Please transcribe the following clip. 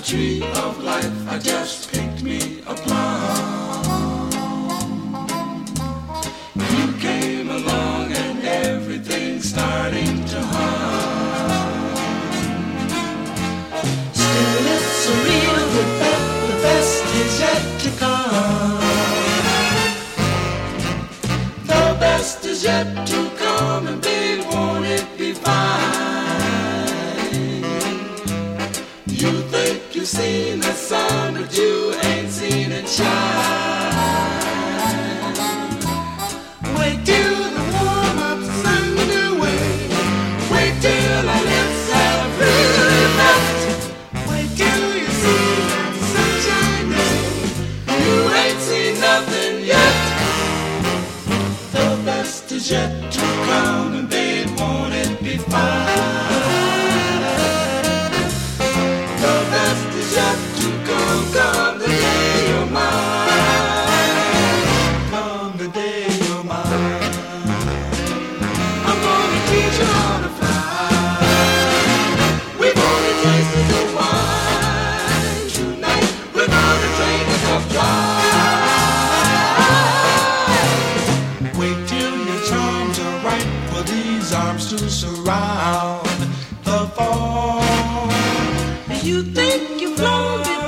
tree of life, I just picked me a plum. You came along and everything's starting to hum. Still it's surreal, the best is yet to come. The best is yet to come, and babe, won't it be fine? You think you've seen the sun, but you ain't seen it shine. Wait till the warm-up's underway. Wait till our lips have really met. Wait till you see that sunshine day. You ain't seen nothing yet. The best is yet to come, and babe, won't it be fine? Come the day you're mine. Come the day you're mine. I'm gonna teach you how to fly. We've only tasted the wine. Tonight we're gonna drink ourselves dry. Wait till your charms are right for these arms to surround the fall. You think you've flown before?